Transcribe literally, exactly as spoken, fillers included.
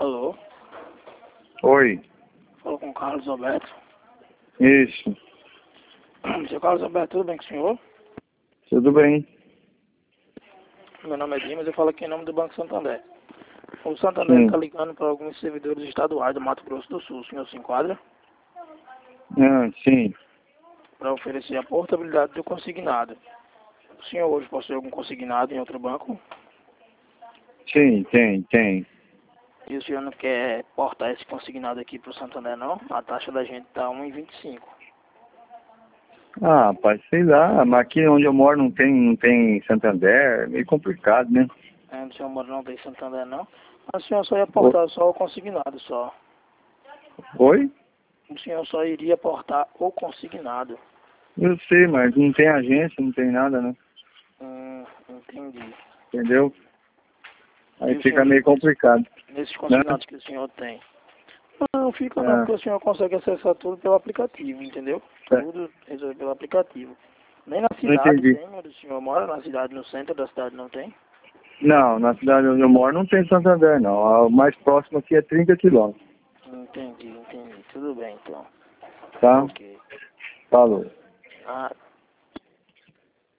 Alô? Oi. Falou com o Carlos Alberto. Isso. Seu Carlos Alberto, tudo bem com o senhor? Tudo bem. Meu nome é Dimas, eu falo aqui em nome do Banco Santander. O Santander Sim. está ligando para alguns servidores estaduais do Mato Grosso do Sul. O senhor se enquadra? Ah, sim. Para oferecer a portabilidade do consignado. O senhor hoje possui algum consignado em outro banco? Sim, tem, tem. E o senhor não quer portar esse consignado aqui para o Santander, não? A taxa da gente está um e vinte e cinco. Ah, rapaz, sei lá, mas aqui onde eu moro não tem, não tem Santander, é meio complicado, né? É, o senhor mora não tem Santander, não? Mas o senhor só ia portar só o consignado, só. Oi? O senhor só iria portar o consignado. Eu sei, mas não tem agência, não tem nada, né? Hum, entendi. Entendeu? E Aí o fica senhor, meio complicado, nesses né? consignados que o senhor tem? Não, fica não, Ah, porque o senhor consegue acessar tudo pelo aplicativo, entendeu? é, Tudo resolve pelo aplicativo. Nem na não cidade entendi. tem, onde o senhor mora, na cidade, no centro da cidade não tem? Não, na cidade onde eu moro não tem Santander, não. O mais próximo aqui é trinta quilômetros, Entendi, entendi. Tudo bem, então. tá? Ok. Falou. Ah,